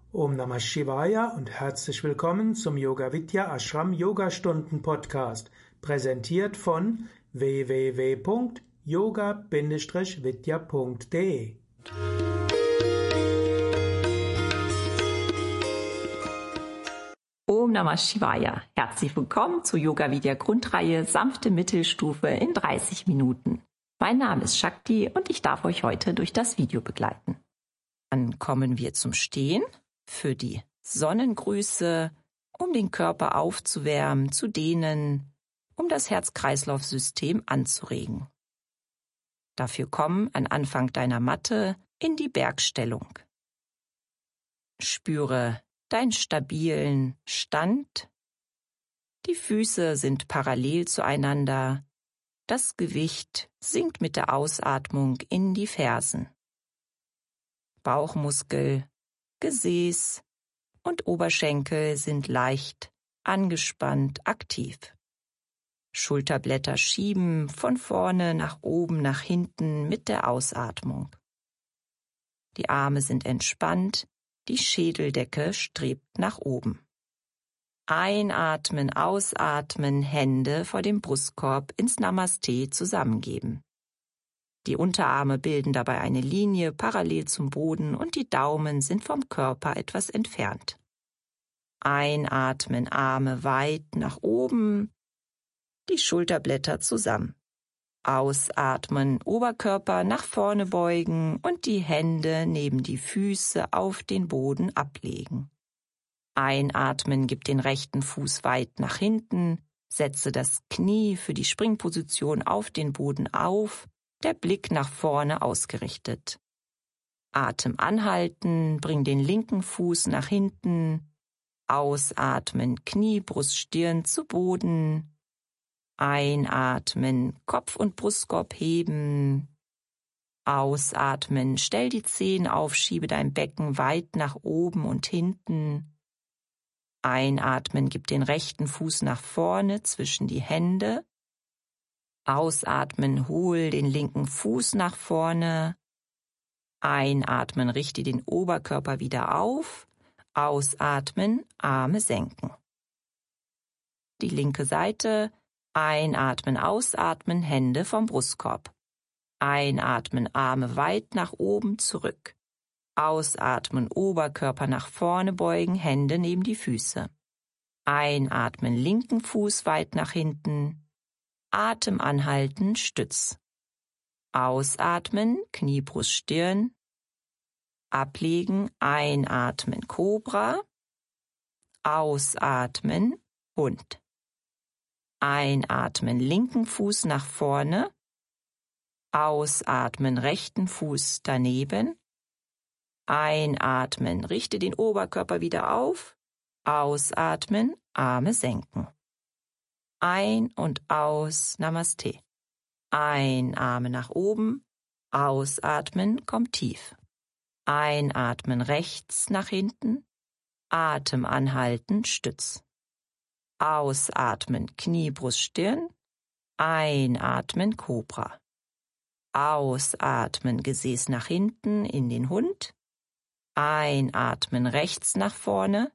Om Namah Shivaya und herzlich willkommen zum Yoga Vidya Ashram Yogastunden Podcast, präsentiert von www.yoga-vidya.de. Om Namah Shivaya. Herzlich willkommen zur Yoga Vidya Grundreihe Sanfte Mittelstufe in 30 Minuten. Mein Name ist Shakti und ich darf euch heute durch das Video begleiten. Dann kommen wir zum Stehen für die Sonnengrüße, um den Körper aufzuwärmen, zu dehnen, um das Herz-Kreislauf-System anzuregen. Dafür komm an Anfang deiner Matte in die Bergstellung. Spüre deinen stabilen Stand. Die Füße sind parallel zueinander. Das Gewicht sinkt mit der Ausatmung in die Fersen. Bauchmuskel, Gesäß und Oberschenkel sind leicht angespannt aktiv. Schulterblätter schieben von vorne nach oben, nach hinten mit der Ausatmung. Die Arme sind entspannt, die Schädeldecke strebt nach oben. Einatmen, ausatmen, Hände vor dem Brustkorb ins Namaste zusammengeben. Die Unterarme bilden dabei eine Linie parallel zum Boden und die Daumen sind vom Körper etwas entfernt. Einatmen, Arme weit nach oben, die Schulterblätter zusammen. Ausatmen, Oberkörper nach vorne beugen und die Hände neben die Füße auf den Boden ablegen. Einatmen, gib den rechten Fuß weit nach hinten, setze das Knie für die Springposition auf den Boden auf, der Blick nach vorne ausgerichtet. Atem anhalten, bring den linken Fuß nach hinten, ausatmen, Knie, Brust, Stirn zu Boden, einatmen, Kopf und Brustkorb heben, ausatmen, stell die Zehen auf, schiebe dein Becken weit nach oben und hinten, einatmen, gib den rechten Fuß nach vorne zwischen die Hände, ausatmen, hol den linken Fuß nach vorne, einatmen, richte den Oberkörper wieder auf, ausatmen, Arme senken. Die linke Seite, einatmen, ausatmen, Hände vom Brustkorb. Einatmen, Arme weit nach oben zurück. Ausatmen, Oberkörper nach vorne beugen, Hände neben die Füße. Einatmen, linken Fuß weit nach hinten. Atem anhalten, Stütz. Ausatmen, Knie, Brust, Stirn. Ablegen, einatmen, Kobra. Ausatmen, Hund. Einatmen, linken Fuß nach vorne. Ausatmen, rechten Fuß daneben. Einatmen, richte den Oberkörper wieder auf. Ausatmen, Arme senken. Ein und aus, Namaste. Einatmen nach oben, ausatmen, komm tief. Einatmen rechts nach hinten, Atem anhalten, Stütz. Ausatmen, Knie, Brust, Stirn. Einatmen, Kobra. Ausatmen, Gesäß nach hinten in den Hund. Einatmen, rechts nach vorne.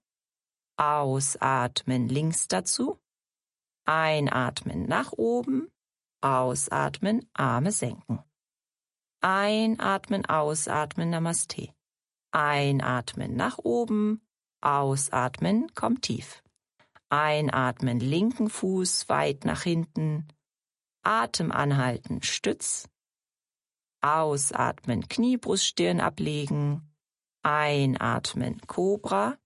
Ausatmen, links dazu. Einatmen nach oben, ausatmen, Arme senken. Einatmen, ausatmen, Namaste. Einatmen nach oben, ausatmen, komm tief. Einatmen, linken Fuß weit nach hinten. Atem anhalten, Stütz. Ausatmen, Knie, Brust, Stirn ablegen. Einatmen, Kobra.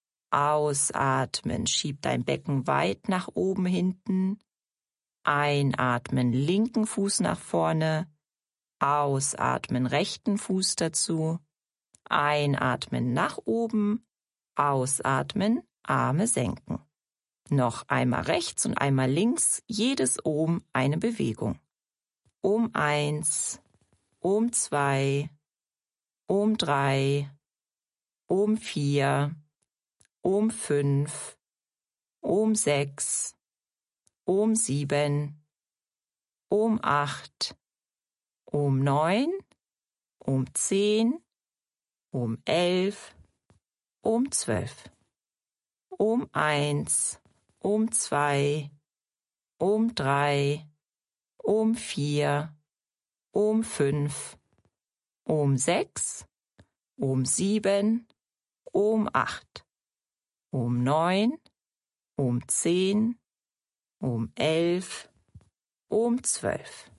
Ausatmen, schieb dein Becken weit nach oben hinten. Einatmen, linken Fuß nach vorne. Ausatmen, rechten Fuß dazu. Einatmen nach oben. Ausatmen, Arme senken. Noch einmal rechts und einmal links, jedes Om eine Bewegung. Om 1, Om 2, Om 3, Om 4, Om 5, Om 6, Om 7, Om 8, Om 9, Om 10, Om 11, Ohm 12. Ohm 1, Ohm 2, Ohm 3, Ohm 4, Ohm 5, Ohm 6, Ohm 7, Ohm 8, Ohm 9, Ohm 10, Ohm 11, Ohm 12.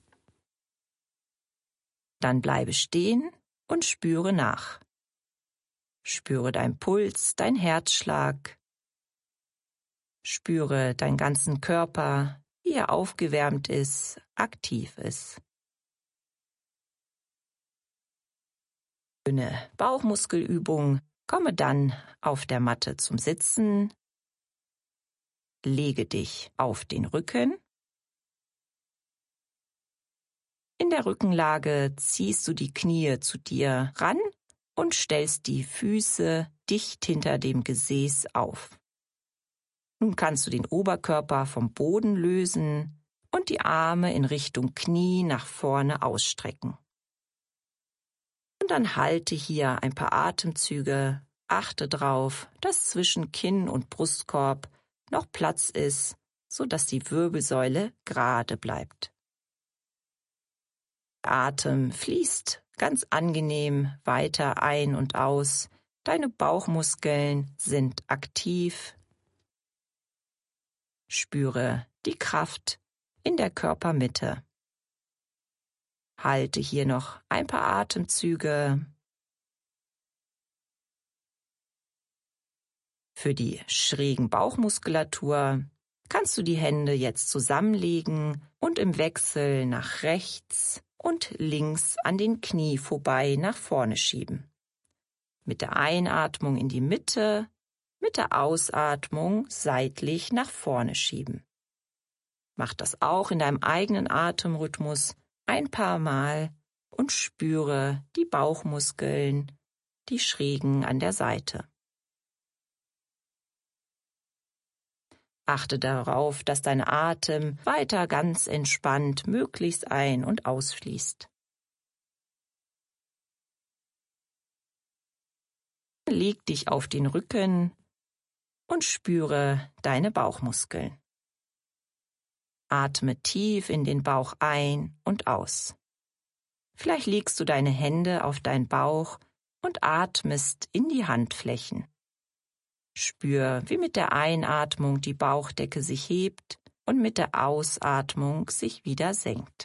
Dann bleibe stehen und spüre nach. Spüre deinen Puls, dein Herzschlag. Spüre deinen ganzen Körper, wie er aufgewärmt ist, aktiv ist. Schöne Bauchmuskelübung. Komme dann auf der Matte zum Sitzen. Lege dich auf den Rücken. In der Rückenlage ziehst du die Knie zu dir ran und stellst die Füße dicht hinter dem Gesäß auf. Nun kannst du den Oberkörper vom Boden lösen und die Arme in Richtung Knie nach vorne ausstrecken. Und dann halte hier ein paar Atemzüge. Achte drauf, dass zwischen Kinn und Brustkorb noch Platz ist, sodass die Wirbelsäule gerade bleibt. Der Atem fließt ganz angenehm weiter ein und aus. Deine Bauchmuskeln sind aktiv. Spüre die Kraft in der Körpermitte. Halte hier noch ein paar Atemzüge. Für die schrägen Bauchmuskulatur kannst du die Hände jetzt zusammenlegen und im Wechsel nach rechts und links an den Knie vorbei nach vorne schieben. Mit der Einatmung in die Mitte, mit der Ausatmung seitlich nach vorne schieben. Mach das auch in deinem eigenen Atemrhythmus ein paar Mal und spüre die Bauchmuskeln, die schrägen an der Seite. Achte darauf, dass dein Atem weiter ganz entspannt möglichst ein- und ausfließt. Leg dich auf den Rücken und spüre deine Bauchmuskeln. Atme tief in den Bauch ein und aus. Vielleicht legst du deine Hände auf deinen Bauch und atmest in die Handflächen. Spür, wie mit der Einatmung die Bauchdecke sich hebt und mit der Ausatmung sich wieder senkt.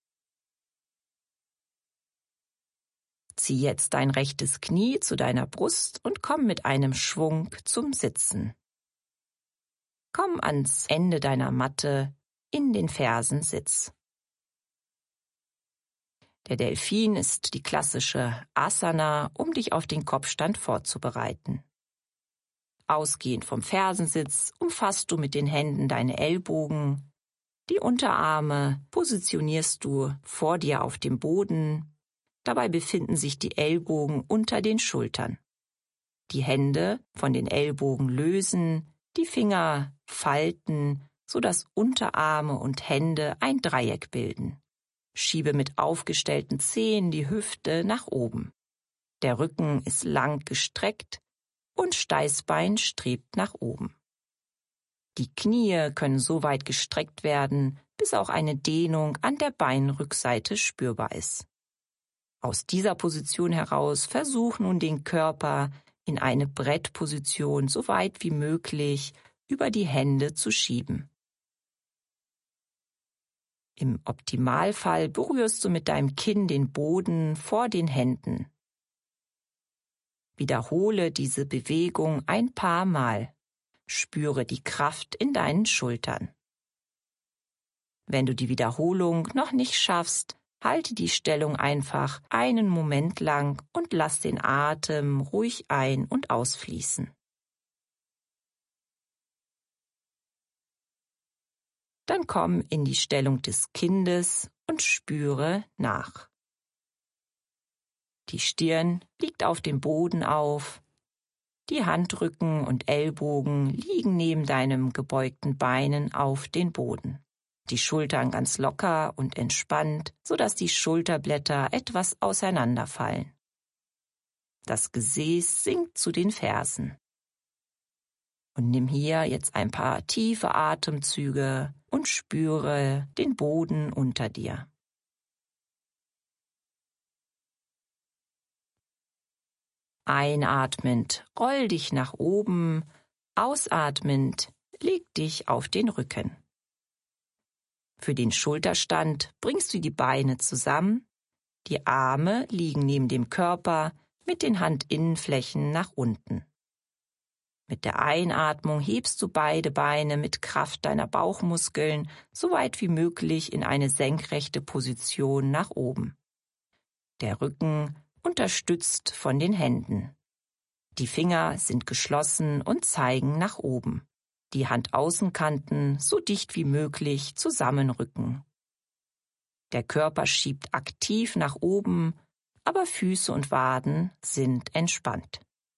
Zieh jetzt dein rechtes Knie zu deiner Brust und komm mit einem Schwung zum Sitzen. Komm ans Ende deiner Matte in den Fersensitz. Der Delfin ist die klassische Asana, um dich auf den Kopfstand vorzubereiten. Ausgehend vom Fersensitz umfasst du mit den Händen deine Ellbogen. Die Unterarme positionierst du vor dir auf dem Boden. Dabei befinden sich die Ellbogen unter den Schultern. Die Hände von den Ellbogen lösen, die Finger falten, sodass Unterarme und Hände ein Dreieck bilden. Schiebe mit aufgestellten Zehen die Hüfte nach oben. Der Rücken ist lang gestreckt und Steißbein strebt nach oben. Die Knie können so weit gestreckt werden, bis auch eine Dehnung an der Beinrückseite spürbar ist. Aus dieser Position heraus versuch nun den Körper in eine Brettposition so weit wie möglich über die Hände zu schieben. Im Optimalfall berührst du mit deinem Kinn den Boden vor den Händen. Wiederhole diese Bewegung ein paar Mal. Spüre die Kraft in deinen Schultern. Wenn du die Wiederholung noch nicht schaffst, halte die Stellung einfach einen Moment lang und lass den Atem ruhig ein- und ausfließen. Dann komm in die Stellung des Kindes und spüre nach. Die Stirn liegt auf dem Boden auf, die Handrücken und Ellbogen liegen neben deinem gebeugten Beinen auf den Boden. Die Schultern ganz locker und entspannt, sodass die Schulterblätter etwas auseinanderfallen. Das Gesäß sinkt zu den Fersen. Und nimm hier jetzt ein paar tiefe Atemzüge und spüre den Boden unter dir. Einatmend roll dich nach oben, ausatmend leg dich auf den Rücken. Für den Schulterstand bringst du die Beine zusammen, die Arme liegen neben dem Körper mit den Handinnenflächen nach unten. Mit der Einatmung hebst du beide Beine mit Kraft deiner Bauchmuskeln so weit wie möglich in eine senkrechte Position nach oben. Der Rücken unterstützt von den Händen. Die Finger sind geschlossen und zeigen nach oben. Die Handaußenkanten so dicht wie möglich zusammenrücken. Der Körper schiebt aktiv nach oben, aber Füße und Waden sind entspannt.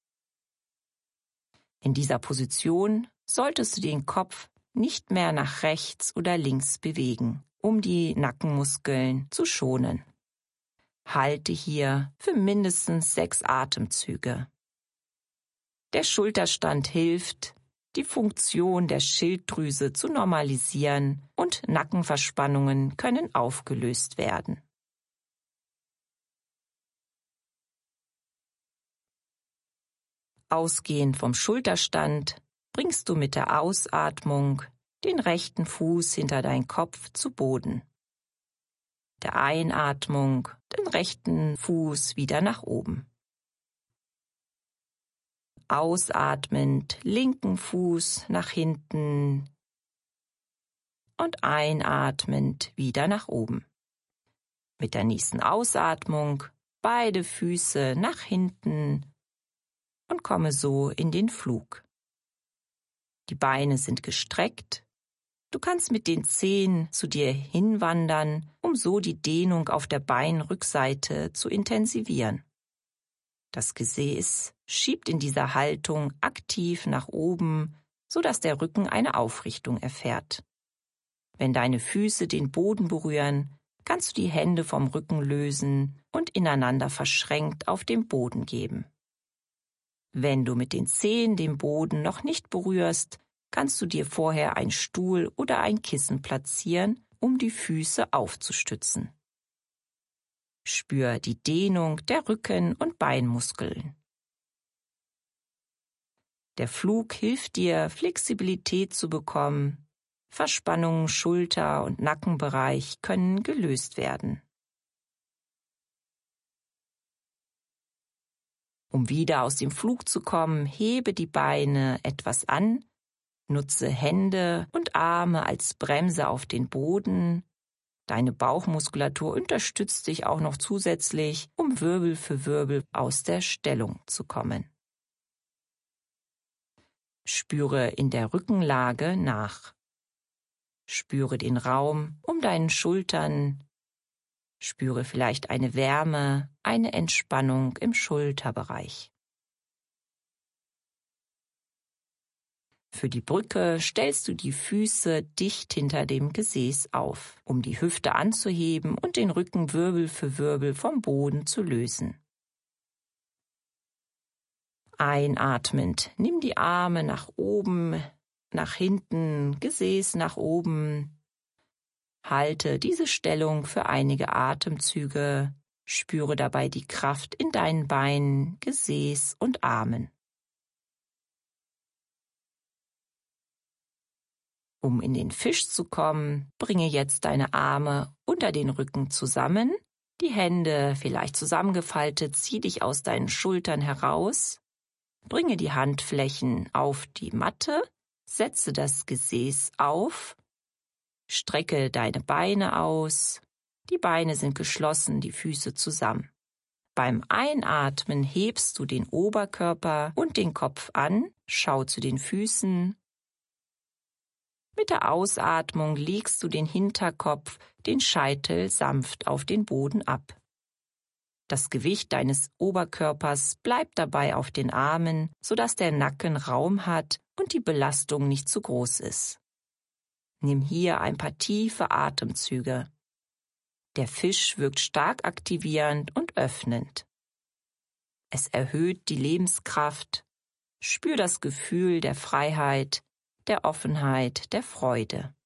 In dieser Position solltest du den Kopf nicht mehr nach rechts oder links bewegen, um die Nackenmuskeln zu schonen. Halte hier für mindestens 6 Atemzüge. Der Schulterstand hilft, die Funktion der Schilddrüse zu normalisieren und Nackenverspannungen können aufgelöst werden. Ausgehend vom Schulterstand bringst du mit der Ausatmung den rechten Fuß hinter deinen Kopf zu Boden. Der Einatmung den rechten Fuß wieder nach oben. Ausatmend linken Fuß nach hinten und einatmend wieder nach oben. Mit der nächsten Ausatmung beide Füße nach hinten und komme so in den Flug. Die Beine sind gestreckt. Du kannst mit den Zehen zu dir hinwandern, um so die Dehnung auf der Beinrückseite zu intensivieren. Das Gesäß schiebt in dieser Haltung aktiv nach oben, sodass der Rücken eine Aufrichtung erfährt. Wenn deine Füße den Boden berühren, kannst du die Hände vom Rücken lösen und ineinander verschränkt auf dem Boden geben. Wenn du mit den Zehen den Boden noch nicht berührst, kannst du dir vorher einen Stuhl oder ein Kissen platzieren, um die Füße aufzustützen. Spür die Dehnung der Rücken- und Beinmuskeln. Der Flug hilft dir, Flexibilität zu bekommen. Verspannungen, Schulter- und Nackenbereich können gelöst werden. Um wieder aus dem Flug zu kommen, hebe die Beine etwas an, nutze Hände und Arme als Bremse auf den Boden. Deine Bauchmuskulatur unterstützt dich auch noch zusätzlich, um Wirbel für Wirbel aus der Stellung zu kommen. Spüre in der Rückenlage nach. Spüre den Raum um deinen Schultern. Spüre vielleicht eine Wärme, eine Entspannung im Schulterbereich. Für die Brücke stellst du die Füße dicht hinter dem Gesäß auf, um die Hüfte anzuheben und den Rücken Wirbel für Wirbel vom Boden zu lösen. Einatmend, nimm die Arme nach oben, nach hinten, Gesäß nach oben. Halte diese Stellung für einige Atemzüge, spüre dabei die Kraft in deinen Beinen, Gesäß und Armen. Um in den Fisch zu kommen, bringe jetzt deine Arme unter den Rücken zusammen, die Hände vielleicht zusammengefaltet, zieh dich aus deinen Schultern heraus, bringe die Handflächen auf die Matte, setze das Gesäß auf, strecke deine Beine aus, die Beine sind geschlossen, die Füße zusammen. Beim Einatmen hebst du den Oberkörper und den Kopf an, schau zu den Füßen. Mit der Ausatmung legst du den Hinterkopf, den Scheitel sanft auf den Boden ab. Das Gewicht deines Oberkörpers bleibt dabei auf den Armen, sodass der Nacken Raum hat und die Belastung nicht zu groß ist. Nimm hier ein paar tiefe Atemzüge. Der Fisch wirkt stark aktivierend und öffnend. Es erhöht die Lebenskraft. Spür das Gefühl der Freiheit, der Offenheit, der Freude.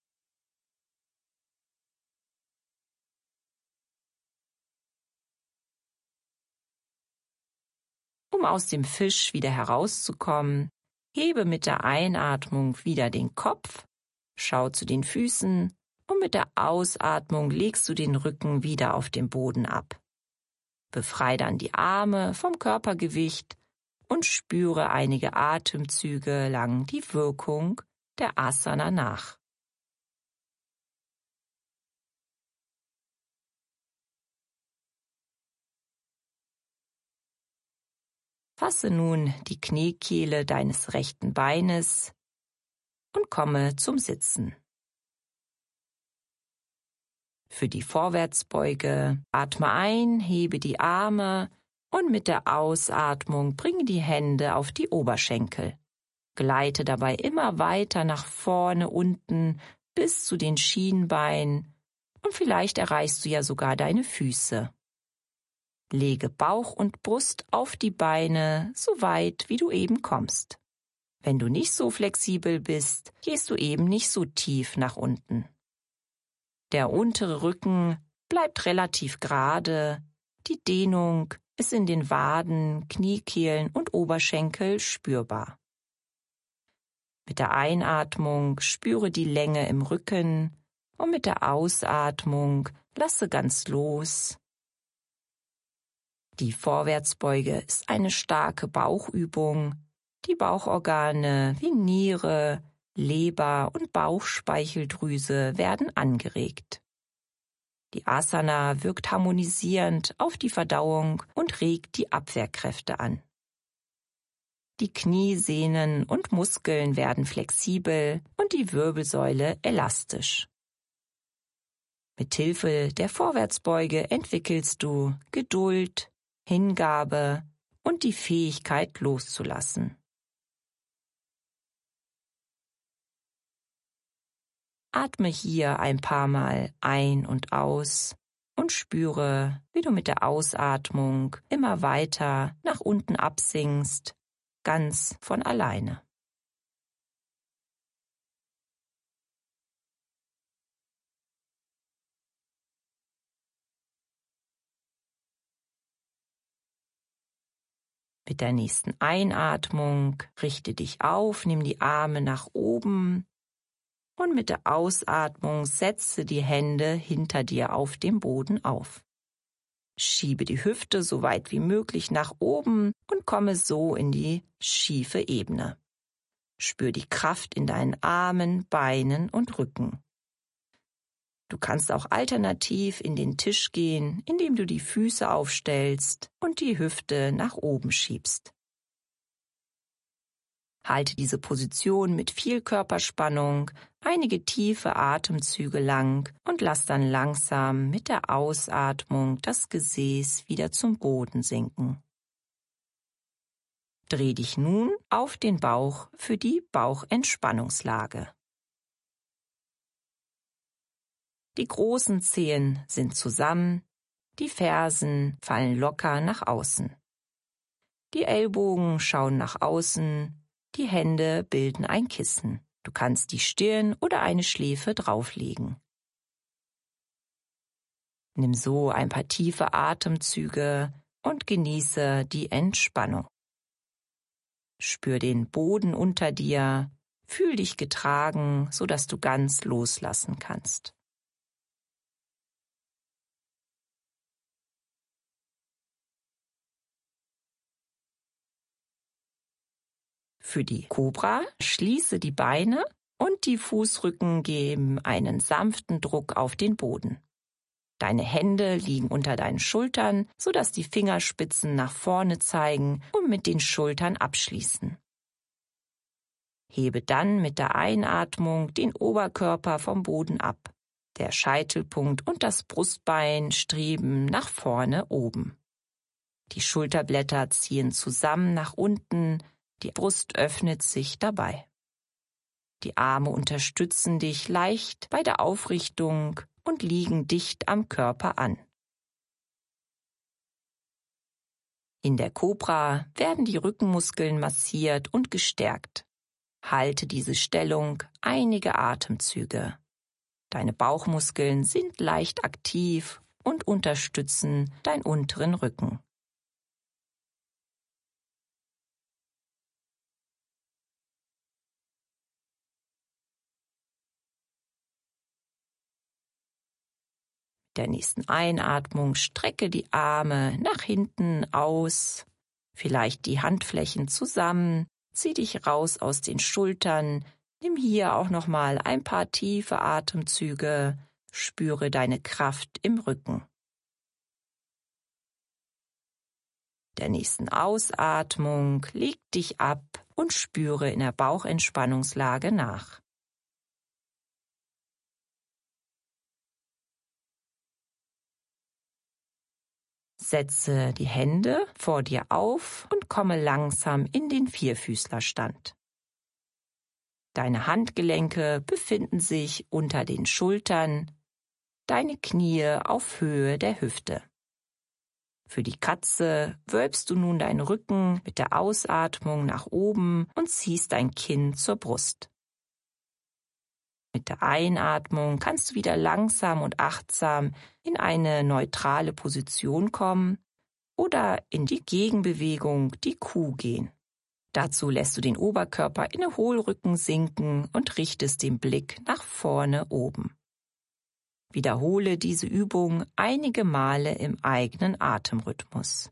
Um aus dem Fisch wieder herauszukommen, hebe mit der Einatmung wieder den Kopf, schau zu den Füßen und mit der Ausatmung legst du den Rücken wieder auf den Boden ab. Befreie dann die Arme vom Körpergewicht und spüre einige Atemzüge lang die Wirkung der Asana nach. Fasse nun die Kniekehle deines rechten Beines und komme zum Sitzen. Für die Vorwärtsbeuge atme ein, hebe die Arme und mit der Ausatmung bringe die Hände auf die Oberschenkel. Gleite dabei immer weiter nach vorne unten bis zu den Schienbeinen und vielleicht erreichst du ja sogar deine Füße. Lege Bauch und Brust auf die Beine, so weit wie du eben kommst. Wenn du nicht so flexibel bist, gehst du eben nicht so tief nach unten. Der untere Rücken bleibt relativ gerade, die Dehnung ist in den Waden, Kniekehlen und Oberschenkel spürbar. Mit der Einatmung spüre die Länge im Rücken und mit der Ausatmung lasse ganz los. Die Vorwärtsbeuge ist eine starke Bauchübung. Die Bauchorgane wie Niere, Leber und Bauchspeicheldrüse werden angeregt. Die Asana wirkt harmonisierend auf die Verdauung und regt die Abwehrkräfte an. Die Kniesehnen und Muskeln werden flexibel und die Wirbelsäule elastisch. Mit Hilfe der Vorwärtsbeuge entwickelst du Geduld, Hingabe und die Fähigkeit loszulassen. Atme hier ein paar Mal ein und aus und spüre, wie du mit der Ausatmung immer weiter nach unten absinkst, ganz von alleine. Mit der nächsten Einatmung richte dich auf, nimm die Arme nach oben und mit der Ausatmung setze die Hände hinter dir auf dem Boden auf. Schiebe die Hüfte so weit wie möglich nach oben und komme so in die schiefe Ebene. Spür die Kraft in deinen Armen, Beinen und Rücken. Du kannst auch alternativ in den Tisch gehen, indem du die Füße aufstellst und die Hüfte nach oben schiebst. Halte diese Position mit viel Körperspannung, einige tiefe Atemzüge lang und lass dann langsam mit der Ausatmung das Gesäß wieder zum Boden sinken. Dreh dich nun auf den Bauch für die Bauchentspannungslage. Die großen Zehen sind zusammen, die Fersen fallen locker nach außen. Die Ellbogen schauen nach außen, die Hände bilden ein Kissen. Du kannst die Stirn oder eine Schläfe drauflegen. Nimm so ein paar tiefe Atemzüge und genieße die Entspannung. Spür den Boden unter dir, fühl dich getragen, sodass du ganz loslassen kannst. Für die Kobra schließe die Beine und die Fußrücken geben einen sanften Druck auf den Boden. Deine Hände liegen unter deinen Schultern, sodass die Fingerspitzen nach vorne zeigen und mit den Schultern abschließen. Hebe dann mit der Einatmung den Oberkörper vom Boden ab. Der Scheitelpunkt und das Brustbein streben nach vorne oben. Die Schulterblätter ziehen zusammen nach unten, die Brust öffnet sich dabei. Die Arme unterstützen dich leicht bei der Aufrichtung und liegen dicht am Körper an. In der Kobra werden die Rückenmuskeln massiert und gestärkt. Halte diese Stellung einige Atemzüge. Deine Bauchmuskeln sind leicht aktiv und unterstützen deinen unteren Rücken. Mit der nächsten Einatmung strecke die Arme nach hinten aus, vielleicht die Handflächen zusammen, zieh dich raus aus den Schultern, nimm hier auch nochmal ein paar tiefe Atemzüge, spüre deine Kraft im Rücken. Mit der nächsten Ausatmung leg dich ab und spüre in der Bauchentspannungslage nach. Setze die Hände vor dir auf und komme langsam in den Vierfüßlerstand. Deine Handgelenke befinden sich unter den Schultern, deine Knie auf Höhe der Hüfte. Für die Katze wölbst du nun deinen Rücken mit der Ausatmung nach oben und ziehst dein Kinn zur Brust. Mit der Einatmung kannst du wieder langsam und achtsam in eine neutrale Position kommen oder in die Gegenbewegung, die Kuh gehen. Dazu lässt du den Oberkörper in den Hohlrücken sinken und richtest den Blick nach vorne oben. Wiederhole diese Übung einige Male im eigenen Atemrhythmus.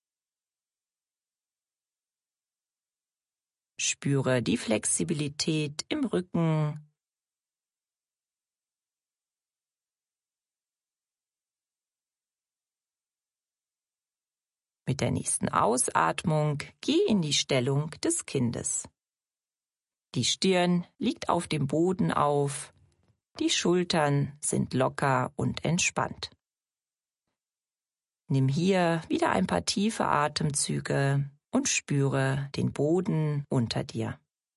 Spüre die Flexibilität im Rücken. Mit der nächsten Ausatmung geh in die Stellung des Kindes. Die Stirn liegt auf dem Boden auf, die Schultern sind locker und entspannt. Nimm hier wieder ein paar tiefe Atemzüge und spüre den Boden unter dir.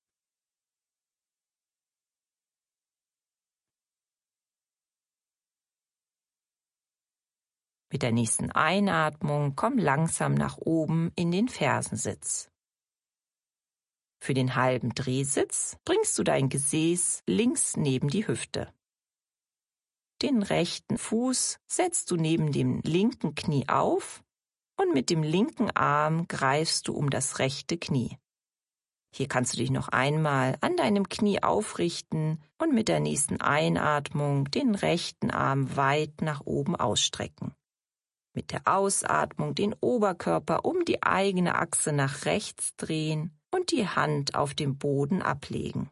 Mit der nächsten Einatmung komm langsam nach oben in den Fersensitz. Für den halben Drehsitz bringst du dein Gesäß links neben die Hüfte. Den rechten Fuß setzt du neben dem linken Knie auf und mit dem linken Arm greifst du um das rechte Knie. Hier kannst du dich noch einmal an deinem Knie aufrichten und mit der nächsten Einatmung den rechten Arm weit nach oben ausstrecken. Mit der Ausatmung den Oberkörper um die eigene Achse nach rechts drehen und die Hand auf dem Boden ablegen.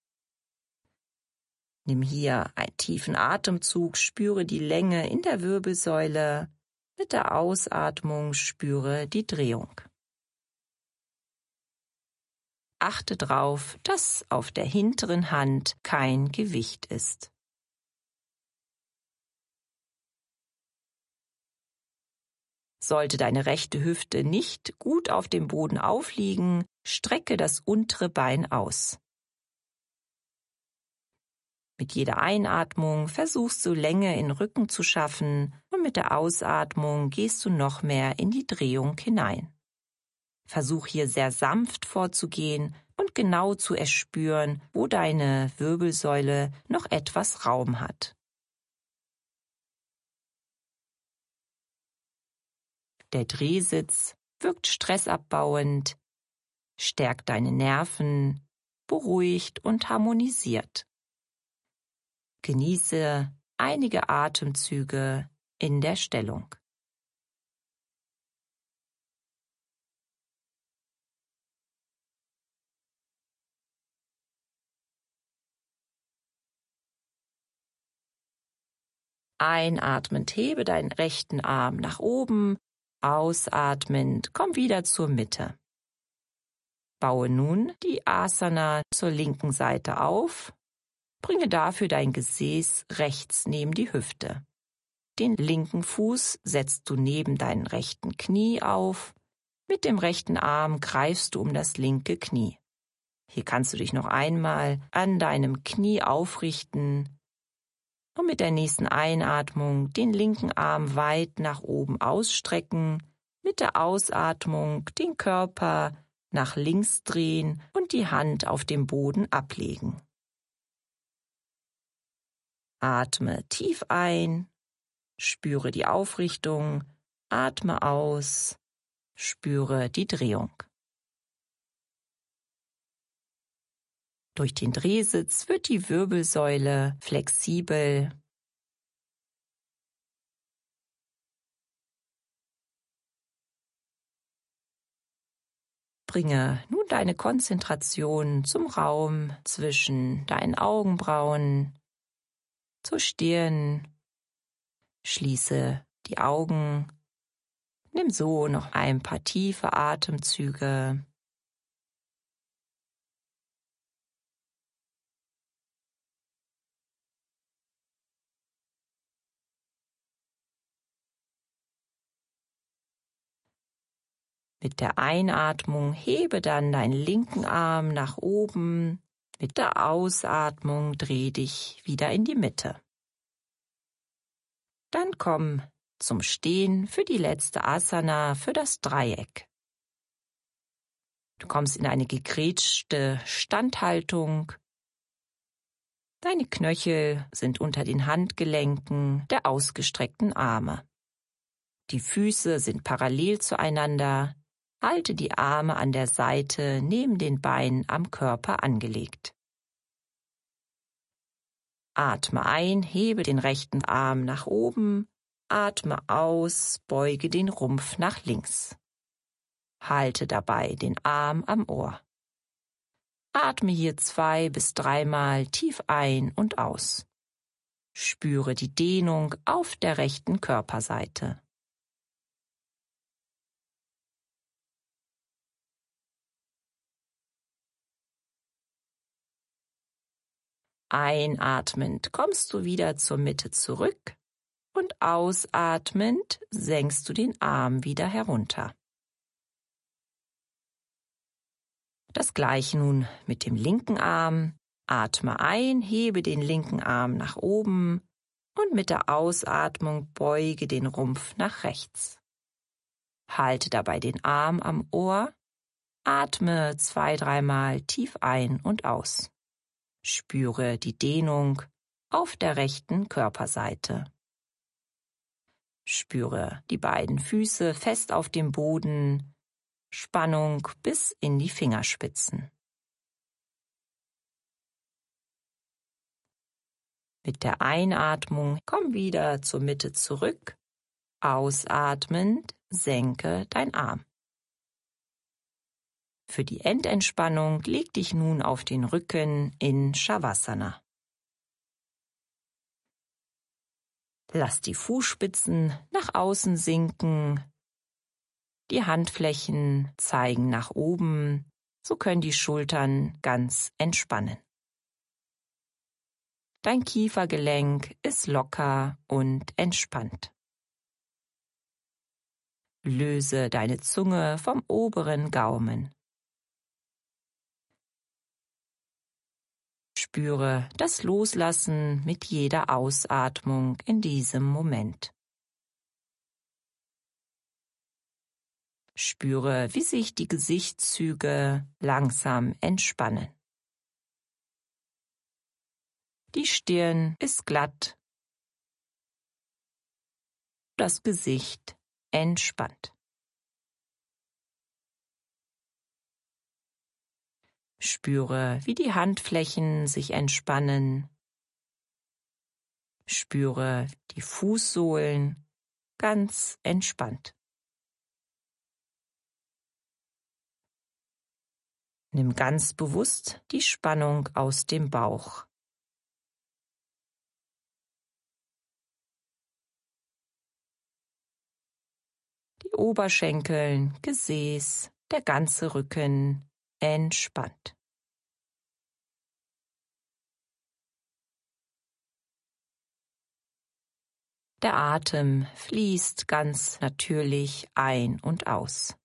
Nimm hier einen tiefen Atemzug, spüre die Länge in der Wirbelsäule. Mit der Ausatmung spüre die Drehung. Achte darauf, dass auf der hinteren Hand kein Gewicht ist. Sollte deine rechte Hüfte nicht gut auf dem Boden aufliegen, strecke das untere Bein aus. Mit jeder Einatmung versuchst du Länge in den Rücken zu schaffen und mit der Ausatmung gehst du noch mehr in die Drehung hinein. Versuch hier sehr sanft vorzugehen und genau zu erspüren, wo deine Wirbelsäule noch etwas Raum hat. Der Drehsitz wirkt stressabbauend, stärkt deine Nerven, beruhigt und harmonisiert. Genieße einige Atemzüge in der Stellung. Einatmend hebe deinen rechten Arm nach oben, ausatmend komm wieder zur Mitte. Baue nun die Asana zur linken Seite auf, bringe dafür dein Gesäß rechts neben die Hüfte. Den linken Fuß setzt du neben deinen rechten Knie auf, mit dem rechten Arm greifst du um das linke Knie. Hier kannst du dich noch einmal an deinem Knie aufrichten und mit der nächsten Einatmung den linken Arm weit nach oben ausstrecken Mit der Ausatmung den Körper nach links drehen und die Hand auf dem Boden ablegen. Atme tief ein, spüre die Aufrichtung, atme aus, spüre die Drehung. Durch den Drehsitz wird die Wirbelsäule flexibel. Bringe nun deine Konzentration zum Raum zwischen deinen Augenbrauen, zur Stirn. Schließe die Augen. Nimm so noch ein paar tiefe Atemzüge. Mit der Einatmung hebe dann deinen linken Arm nach oben. Mit der Ausatmung dreh dich wieder in die Mitte. Dann komm zum Stehen für die letzte Asana, für das Dreieck. Du kommst in eine gegrätschte Standhaltung. Deine Knöchel sind unter den Handgelenken der ausgestreckten Arme. Die Füße sind parallel zueinander. Halte die Arme an der Seite neben den Beinen am Körper angelegt. Atme ein, hebe den rechten Arm nach oben. Atme aus, beuge den Rumpf nach links. Halte dabei den Arm am Ohr. Atme hier 2 bis 3 Mal tief ein und aus. Spüre die Dehnung auf der rechten Körperseite. Einatmend kommst du wieder zur Mitte zurück und ausatmend senkst du den Arm wieder herunter. Das gleiche nun mit dem linken Arm. Atme ein, hebe den linken Arm nach oben und mit der Ausatmung beuge den Rumpf nach rechts. Halte dabei den Arm am Ohr, atme 2-3 Mal tief ein und aus. Spüre die Dehnung auf der rechten Körperseite. Spüre die beiden Füße fest auf dem Boden, Spannung bis in die Fingerspitzen. Mit der Einatmung komm wieder zur Mitte zurück. Ausatmend senke dein Arm. Für die Endentspannung leg dich nun auf den Rücken in Shavasana. Lass die Fußspitzen nach außen sinken. Die Handflächen zeigen nach oben, so können die Schultern ganz entspannen. Dein Kiefergelenk ist locker und entspannt. Löse deine Zunge vom oberen Gaumen. Spüre das Loslassen mit jeder Ausatmung in diesem Moment. Spüre, wie sich die Gesichtszüge langsam entspannen. Die Stirn ist glatt, das Gesicht entspannt. Spüre, wie die Handflächen sich entspannen. Spüre die Fußsohlen ganz entspannt. Nimm ganz bewusst die Spannung aus dem Bauch. Die Oberschenkel, Gesäß, der ganze Rücken entspannt. Der Atem fließt ganz natürlich ein und aus.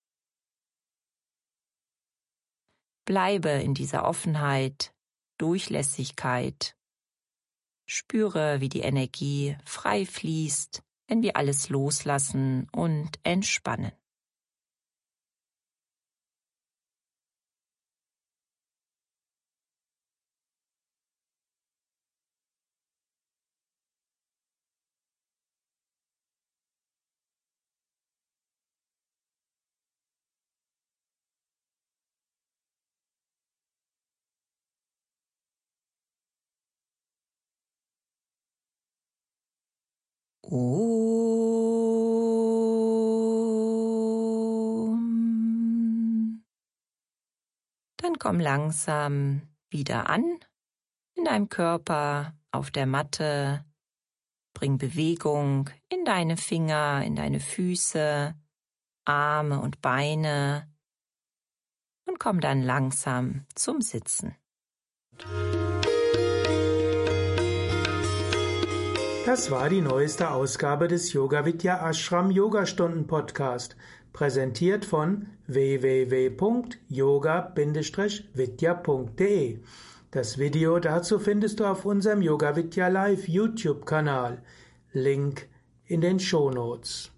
Bleibe in dieser Offenheit, Durchlässigkeit. Spüre, wie die Energie frei fließt, wenn wir alles loslassen und entspannen. Om. Dann komm langsam wieder an in deinem Körper, auf der Matte. Bring Bewegung in deine Finger, in deine Füße, Arme und Beine und komm dann langsam zum Sitzen. Das war die neueste Ausgabe des Yoga Vidya Ashram Yogastunden Podcast, präsentiert von www.yoga-vidya.de. Das Video dazu findest du auf unserem Yoga Vidya Live YouTube-Kanal. Link in den Shownotes.